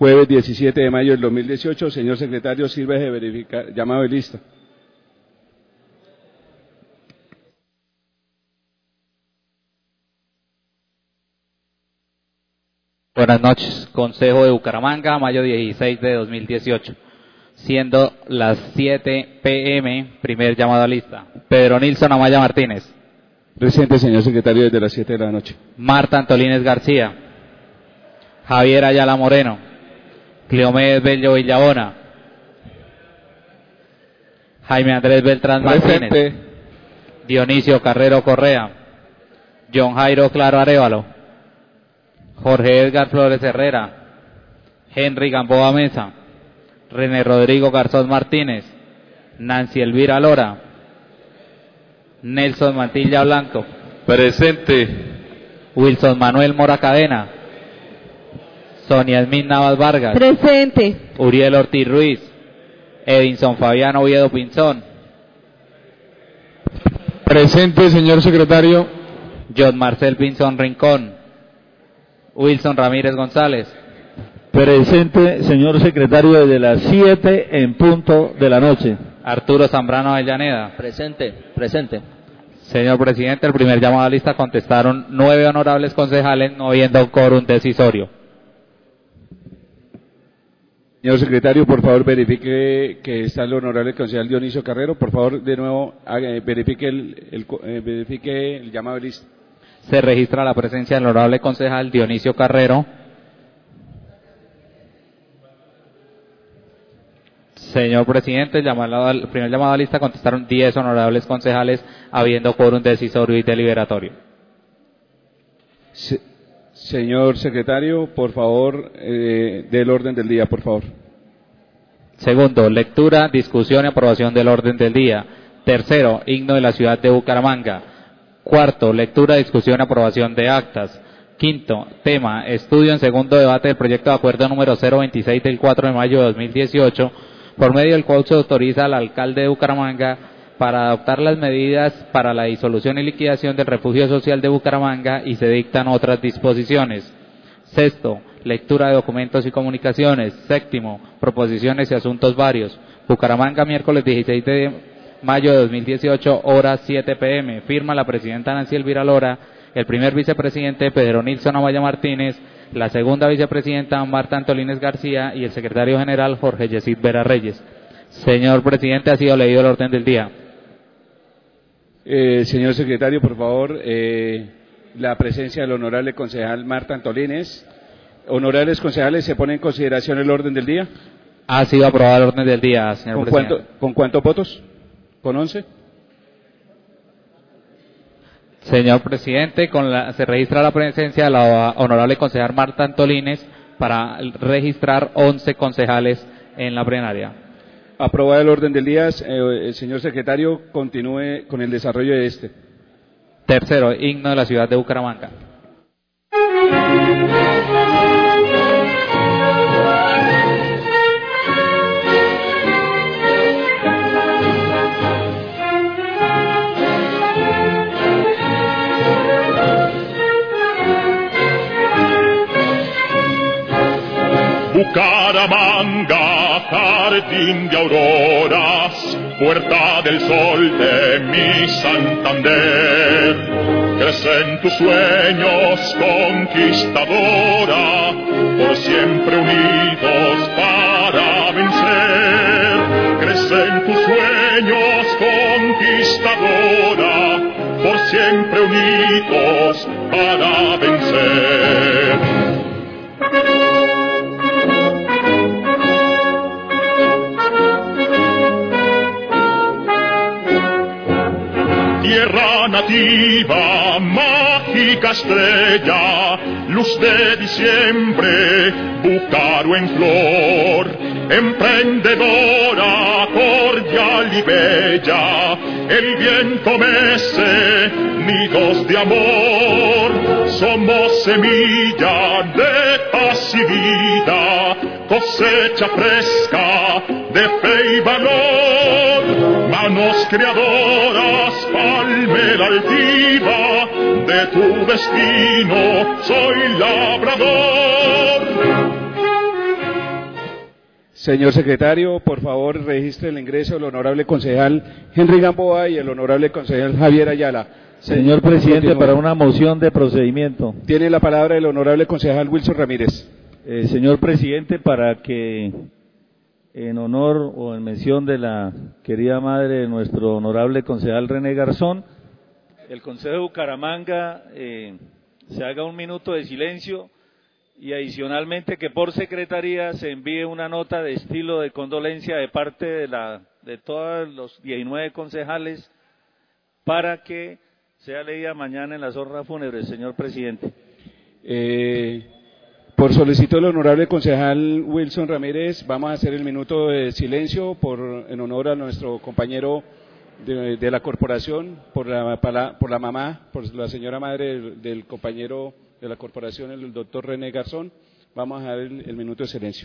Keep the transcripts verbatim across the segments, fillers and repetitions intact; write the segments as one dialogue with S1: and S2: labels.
S1: jueves diecisiete de mayo del dos mil dieciocho. Señor secretario, sirve de verificar, llamado de lista.
S2: Buenas noches, Consejo de Bucaramanga, mayo dieciséis de dos mil dieciocho. Siendo las siete pe eme, primer llamado a lista. Pedro Nilson Amaya Martínez.
S1: Presente, señor secretario, desde las siete de la noche.
S2: Marta Antolínez García. Javier Ayala Moreno. Cleomedes Bello Villabona. Jaime Andrés Beltrán
S1: Presente.
S2: Martínez. Dionisio Carrero Correa. John Jairo Claro Arévalo. Jorge Edgar Flores Herrera. Henry Gamboa Mesa. René Rodrigo Garzón Martínez. Nancy Elvira Lora. Nelson Mantilla Blanco.
S3: Presente.
S2: Wilson Manuel Mora Cadena. Sonia Esmin Navas Vargas.
S4: Presente.
S2: Uriel Ortiz Ruiz. Edinson Fabiano Oviedo Pinzón.
S1: Presente, señor secretario.
S2: John Marcel Pinzón Rincón. Wilson Ramírez González.
S5: Presente, señor secretario, desde las siete en punto de la noche.
S2: Arturo Zambrano Avellaneda.
S6: Presente, presente.
S2: Señor presidente, el primer llamado a lista contestaron nueve honorables concejales, no habiendo quórum decisorio.
S1: Señor secretario, por favor, verifique que está el honorable concejal Dionisio Carrero. Por favor, de nuevo, haga, verifique, el, el, eh, verifique el llamado de lista.
S2: Se registra la presencia del honorable concejal Dionisio Carrero. Señor presidente, el, llamado, el primer llamado a lista contestaron diez honorables concejales, habiendo quórum decisorio y deliberatorio.
S1: Se, señor secretario, por favor, eh, del orden del día, por favor.
S2: Segundo, lectura, discusión y aprobación del orden del día. Tercero, himno de la ciudad de Bucaramanga. Cuarto, lectura, discusión y aprobación de actas. Quinto, tema, estudio en segundo debate del proyecto de acuerdo número cero veintiséis del cuatro de mayo de dos mil dieciocho, por medio del cual se autoriza al alcalde de Bucaramanga para adoptar las medidas para la disolución y liquidación del refugio social de Bucaramanga y se dictan otras disposiciones. Sexto, lectura de documentos y comunicaciones. Séptimo, proposiciones y asuntos varios. Bucaramanga, miércoles dieciséis de mayo de dos mil dieciocho, horas siete pe eme. Firma la presidenta Nancy Elvira Lora, el primer vicepresidente Pedro Nilson Amaya Martínez, la segunda vicepresidenta Marta Antolínez García y el secretario general Jorge Yesid Vera Reyes. Señor presidente, ha sido leído el orden del día.
S1: Eh, señor secretario, por favor, eh, la presencia del honorable concejal Marta Antolínez. Honorables concejales, ¿se pone en consideración el orden del día?
S2: Ha sido aprobado el orden del día, señor
S1: ¿Con
S2: presidente.
S1: cuánto, ¿Con cuántos votos? ¿Con once?
S2: Señor presidente, con la, se registra la presencia de la honorable concejal Marta Antolínez para registrar once concejales en la plenaria.
S1: Aprobado el orden del día, eh, el señor secretario continúe con el desarrollo de este.
S2: Tercero, himno de la ciudad de Bucaramanga.
S7: Bucaramanga, jardín de auroras, puerta del sol de mi Santander. Crecen tus sueños, conquistadora, por siempre unidos para vencer. Crecen tus sueños, conquistadora, por siempre unidos para vencer. Tierra nativa, mágica estrella, luz de diciembre, Bucaro en flor, emprendedora, cordial y bella, el viento mece, nidos de amor, somos semilla de paz y vida, cosecha fresca de fe y valor, manos creadoras, palmera altiva, de tu destino soy labrador.
S1: Señor secretario, por favor, registre el ingreso del honorable concejal Henry Gamboa y el honorable concejal Javier Ayala.
S5: Señor presidente, continúe. Para una moción de procedimiento.
S1: Tiene la palabra el honorable concejal Wilson Ramírez.
S5: Eh, señor presidente, para que en honor o en mención de la querida madre de nuestro honorable concejal René Garzón, el Consejo de Bucaramanga eh, se haga un minuto de silencio y adicionalmente que por secretaría se envíe una nota de estilo de condolencia de parte de, la, de todos los diecinueve concejales para que sea leída mañana en las honras fúnebres, señor presidente.
S1: Eh, por solicitud del honorable concejal Wilson Ramírez, vamos a hacer el minuto de silencio por en honor a nuestro compañero de, de la corporación, por la, para, por la mamá, por la señora madre del, del compañero de la corporación, el doctor René Garzón. Vamos a dar el, el minuto de silencio.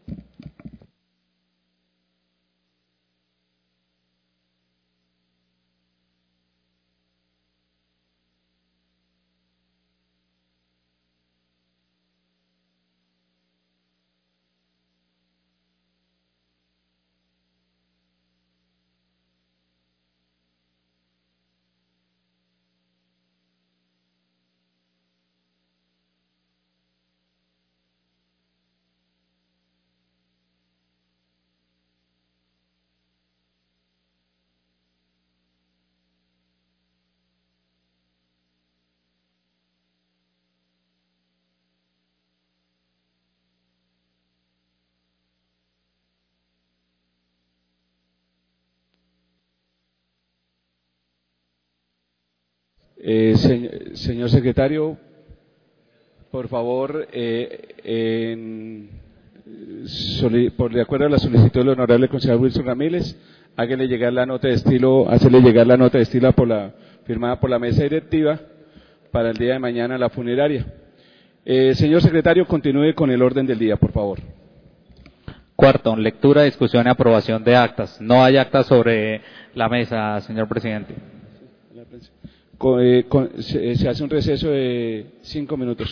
S1: Eh, se, señor secretario, por favor, eh, en, soli, por de acuerdo a la solicitud del honorable concejal Wilson Ramírez, hágale llegar la nota de estilo, hacerle llegar la nota de estilo por la, firmada por la mesa directiva para el día de mañana a la funeraria. Eh, señor secretario, continúe con el orden del día, por favor.
S2: Cuarto, lectura, discusión y aprobación de actas. No hay actas sobre la mesa, señor presidente.
S1: Con, eh, con, se, se hace un receso de cinco minutos.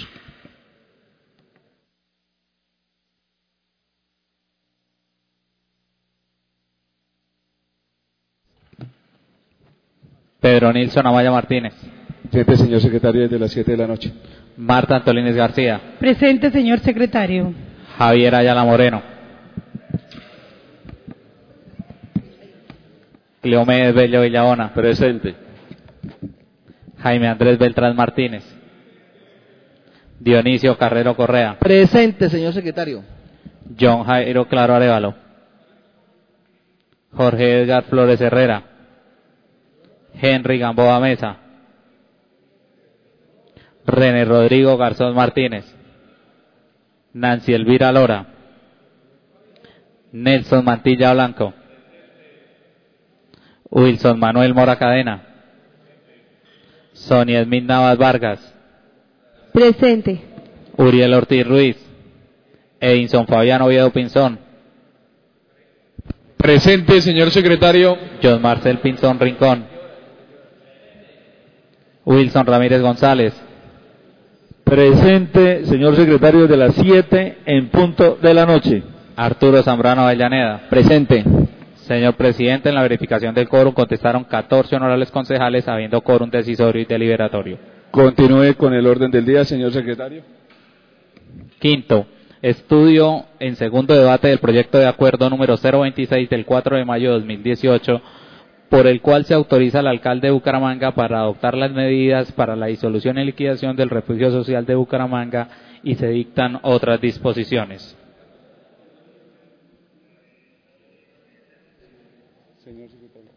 S2: Pedro Nilson Amaya Martínez.
S1: Presente, señor secretario, desde las siete de la noche.
S2: Marta Antolínez García.
S3: Presente, señor secretario.
S2: Javier Ayala Moreno. Cleomedes Bello Villaona.
S5: Presente.
S2: Jaime Andrés Beltrán Martínez. Dionisio Carrero Correa.
S4: Presente, señor secretario.
S2: John Jairo Claro Arevalo. Jorge Edgar Flores Herrera. Henry Gamboa Mesa. René Rodrigo Garzón Martínez. Nancy Elvira Lora. Nelson Mantilla Blanco. Wilson Manuel Mora Cadena. Sonia Esmil Navas Vargas.
S3: Presente.
S2: Uriel Ortiz Ruiz. Edinson Fabián Oviedo Pinzón.
S6: Presente, señor secretario.
S2: John Marcel Pinzón Rincón. Wilson Ramírez González.
S5: Presente, señor secretario, de las siete en punto de la noche.
S2: Arturo Zambrano Avellaneda.
S4: Presente.
S2: Señor presidente, en la verificación del quórum contestaron catorce honorables concejales, habiendo quórum decisorio y deliberatorio.
S1: Continúe con el orden del día, señor secretario.
S2: Quinto, estudio en segundo debate del proyecto de acuerdo número cero veintiséis del cuatro de mayo de dos mil dieciocho, por el cual se autoriza al alcalde de Bucaramanga para adoptar las medidas para la disolución y liquidación del refugio social de Bucaramanga y se dictan otras disposiciones.
S1: Señor secretario.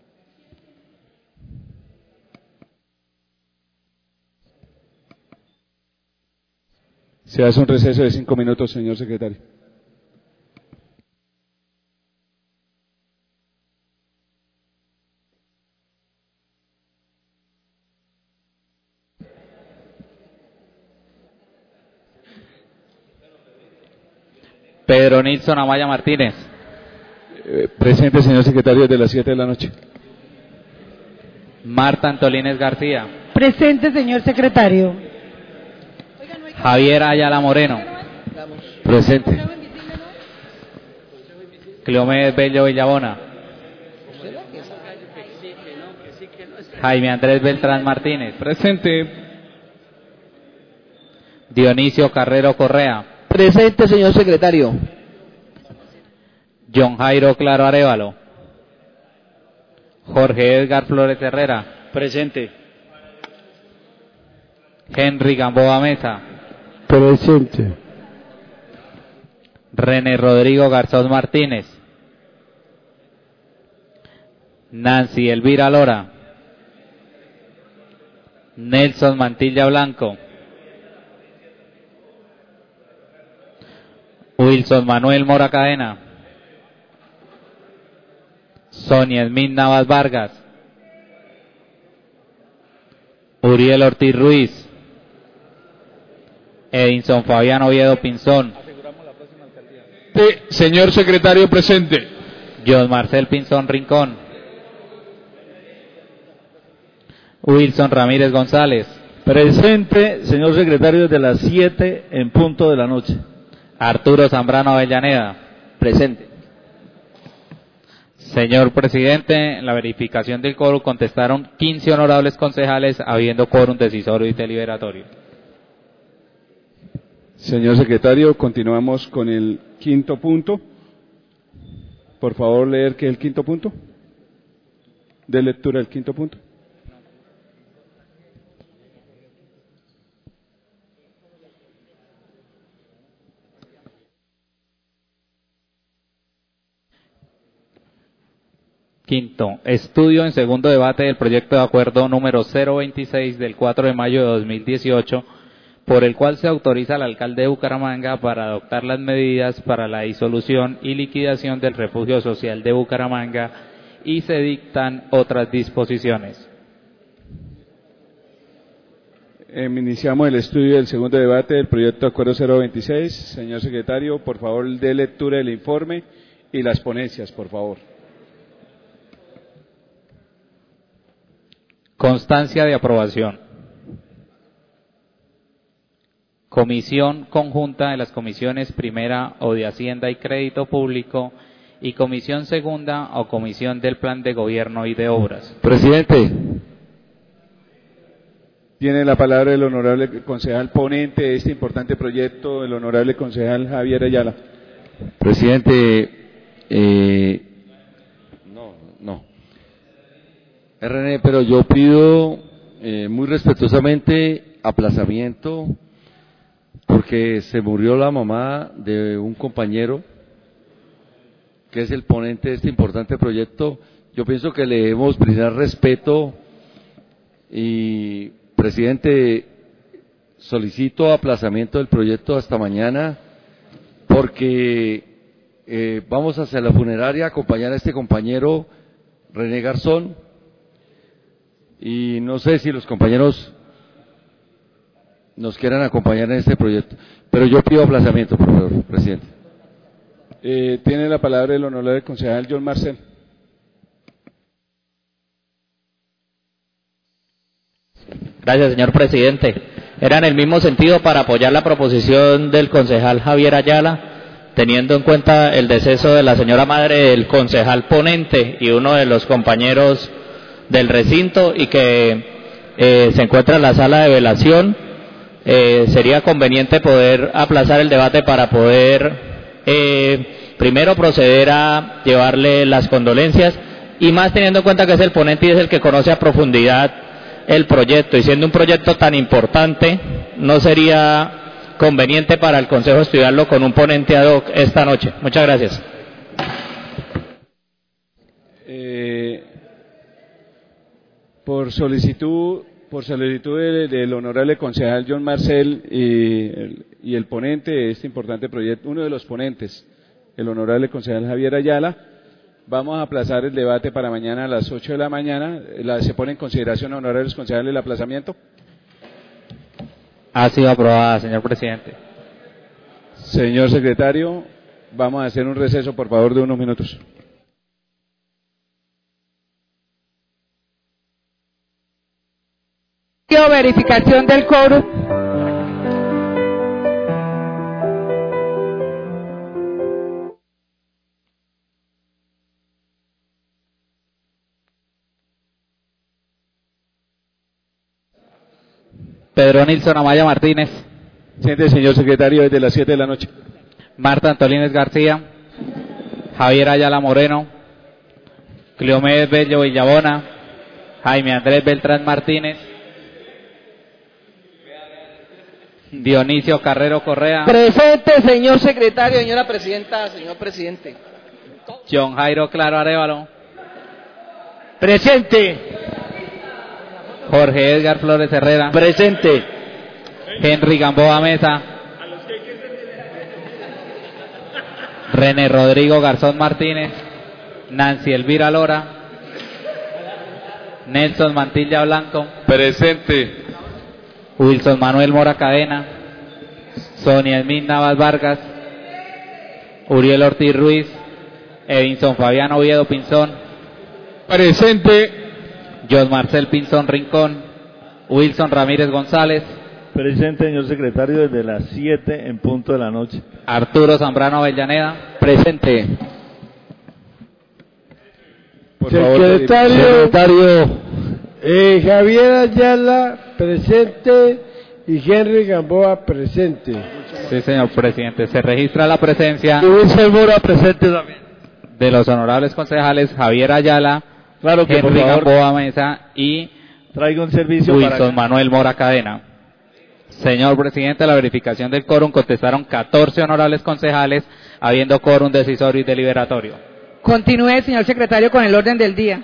S1: Se hace un receso de cinco minutos, señor secretario.
S2: Pedro Nilson Amaya Martínez.
S1: Eh, presente, señor secretario, desde las siete de la noche.
S2: Marta Antolínez García.
S3: Presente, señor secretario.
S2: Javier Ayala Moreno.
S1: Presente.
S2: Cleomedes Bello Villabona. Jaime Andrés Beltrán Martínez.
S6: Presente.
S2: Dionisio Carrero Correa.
S4: Presente, señor secretario.
S2: John Jairo Claro Arévalo. Jorge Edgar Flores Herrera.
S5: Presente.
S2: Henry Gamboa Mesa.
S8: Presente.
S2: René Rodrigo Garzón Martínez. Nancy Elvira Lora. Nelson Mantilla Blanco. Wilson Manuel Mora Cadena. Sonia Esmín Navas Vargas. Uriel Ortiz Ruiz. Edinson Fabián Oviedo Pinzón.
S6: Señor secretario, presente.
S2: John Marcel Pinzón Rincón. Wilson Ramírez González.
S5: Presente, señor secretario, desde las siete en punto de la noche.
S2: Arturo Zambrano Avellaneda.
S4: Presente.
S2: Señor presidente, en la verificación del quórum contestaron quince honorables concejales, habiendo quórum decisorio y deliberatorio.
S1: Señor secretario, continuamos con el quinto punto. Por favor, leer qué es el quinto punto. De lectura del quinto punto.
S2: Quinto, estudio en segundo debate del proyecto de acuerdo número cero veintiséis del cuatro de mayo de dos mil dieciocho, por el cual se autoriza al alcalde de Bucaramanga para adoptar las medidas para la disolución y liquidación del refugio social de Bucaramanga y se dictan otras disposiciones.
S1: Eh, iniciamos el estudio del segundo debate del proyecto de acuerdo cero veintiséis. Señor secretario, por favor, dé lectura del informe y las ponencias, por favor.
S2: Constancia de aprobación. Comisión conjunta de las comisiones primera o de Hacienda y Crédito Público y comisión segunda o comisión del Plan de Gobierno y de Obras.
S8: Presidente.
S1: Tiene la palabra el honorable concejal ponente de este importante proyecto, el honorable concejal Javier Ayala.
S8: Presidente, eh, no, no. R N, pero yo pido eh, muy respetuosamente aplazamiento porque se murió la mamá de un compañero que es el ponente de este importante proyecto. Yo pienso que le debemos brindar respeto y, presidente, solicito aplazamiento del proyecto hasta mañana porque eh, vamos hacia la funeraria a acompañar a este compañero René Garzón. Y no sé si los compañeros nos quieran acompañar en este proyecto, pero yo pido aplazamiento, por favor, presidente.
S1: Eh, tiene la palabra el honorable concejal John Marcel.
S9: Gracias, señor presidente. Era en el mismo sentido para apoyar la proposición del concejal Javier Ayala, teniendo en cuenta el deceso de la señora madre del concejal ponente y uno de los compañeros del recinto y que eh, se encuentra en la sala de velación. Eh, sería conveniente poder aplazar el debate para poder eh, primero proceder a llevarle las condolencias y más teniendo en cuenta que es el ponente y es el que conoce a profundidad el proyecto, y siendo un proyecto tan importante no sería conveniente para el Consejo estudiarlo con un ponente ad hoc esta noche. Muchas gracias.
S1: Eh, por solicitud por solicitud del, del honorable concejal John Marcel y el, y el ponente de este importante proyecto, uno de los ponentes, el honorable concejal Javier Ayala, vamos a aplazar el debate para mañana a las ocho de la mañana. La, ¿Se pone en consideración, honorables concejales, el aplazamiento?
S2: Ha sido aprobada, señor presidente.
S1: Señor secretario, vamos a hacer un receso, por favor, de unos minutos.
S3: Verificación del quórum.
S2: Pedro Nilsson Amaya Martínez.
S1: Presente, señor secretario, desde las siete de la noche.
S2: Marta Antolínez García. Javier Ayala Moreno. Cleomedes Bello Villabona. Jaime Andrés Beltrán Martínez. Dionisio Carrero Correa.
S4: Presente, señor secretario, señora presidenta, señor presidente.
S2: John Jairo Claro Arévalo.
S4: Presente.
S2: Jorge Edgar Flores Herrera.
S4: Presente.
S2: Henry Gamboa Mesa. René Rodrigo Garzón Martínez. Nancy Elvira Lora. Nelson Mantilla Blanco.
S8: Presente.
S2: Wilson Manuel Mora Cadena. Sonia Esmín Navas Vargas. Uriel Ortiz Ruiz. Edinson Fabián Oviedo Pinzón.
S6: Presente.
S2: John Marcel Pinzón Rincón. Wilson Ramírez González.
S5: Presente, señor secretario, desde las siete en punto de la noche.
S2: Arturo Zambrano Avellaneda.
S4: Presente.
S1: Por favor,
S10: Secretario,
S4: Secretario.
S10: eh, Javier Ayala, presente, y Henry Gamboa, presente.
S2: Sí, señor presidente. Se registra la presencia
S4: Wilson Mora, presente también.
S2: de los honorables concejales Javier Ayala,
S5: Claro que, por
S2: Henry
S5: favor,
S2: Gamboa Mesa y
S5: traiga un servicio
S2: Wilson
S5: para...
S2: Manuel Mora Cadena. Señor presidente, la verificación del quórum contestaron catorce honorables concejales, habiendo quórum decisorio y deliberatorio.
S3: Continúe, señor secretario, con el orden del día.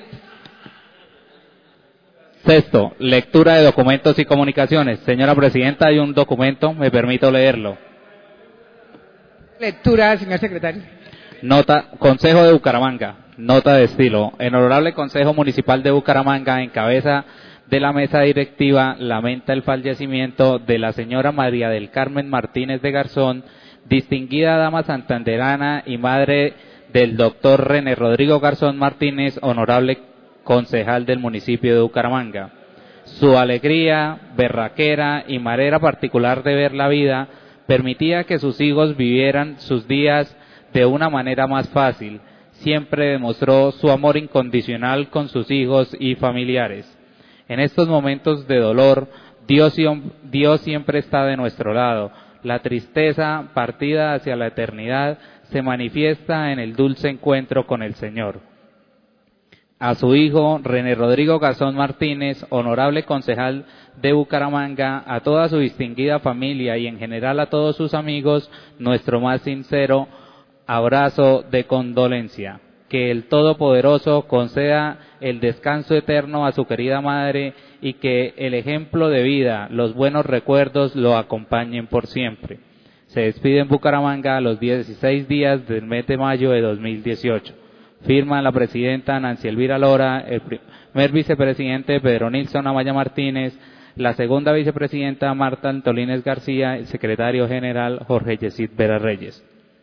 S2: Sexto, lectura de documentos y comunicaciones. Señora presidenta, hay un documento, me permito leerlo.
S3: Lectura, señor secretario.
S2: Nota, Consejo de Bucaramanga, nota de estilo. El honorable Consejo Municipal de Bucaramanga, en cabeza de la mesa directiva, lamenta el fallecimiento de la señora María del Carmen Martínez de Garzón, distinguida dama santanderana y madre del doctor René Rodrigo Garzón Martínez, honorable concejal del municipio de Bucaramanga. Su alegría, berraquera y manera particular de ver la vida permitía que sus hijos vivieran sus días de una manera más fácil. Siempre demostró su amor incondicional con sus hijos y familiares. En estos momentos de dolor, Dios, Dios siempre está de nuestro lado. La tristeza partida hacia la eternidad se manifiesta en el dulce encuentro con el Señor. A su hijo René Rodrigo Garzón Martínez, honorable concejal de Bucaramanga, a toda su distinguida familia y en general a todos sus amigos, nuestro más sincero abrazo de condolencia. Que el Todopoderoso conceda el descanso eterno a su querida madre y que el ejemplo de vida, los buenos recuerdos lo acompañen por siempre. Se despide en Bucaramanga a los dieciséis días del mes de mayo de dos mil dieciocho. Firma la presidenta Nancy Elvira Lora, el primer vicepresidente Pedro Nilsson Amaya Martínez, la segunda vicepresidenta Marta Antolínez García, el secretario general Jorge Yesid Vera Reyes.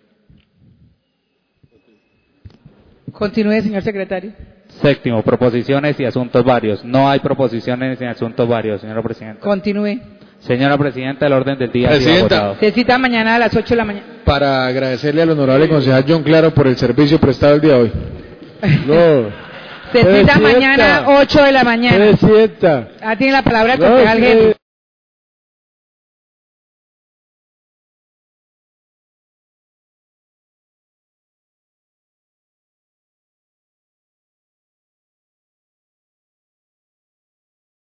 S3: Continúe, señor secretario.
S2: Séptimo, proposiciones y asuntos varios. No hay proposiciones ni asuntos varios, señora presidenta.
S3: Continúe.
S2: Señora presidenta, el orden del día ha sido
S6: Presidenta.
S2: votado.
S3: Se cita mañana a las ocho de la mañana.
S6: Para agradecerle al honorable concejal John Claro por el servicio prestado el día de hoy.
S10: No.
S3: Se cita
S10: Presidenta.
S3: mañana ocho de la mañana.
S10: Presidenta.
S3: Ah, tiene la palabra el
S10: No,
S3: concejal
S10: sí.
S3: Henry.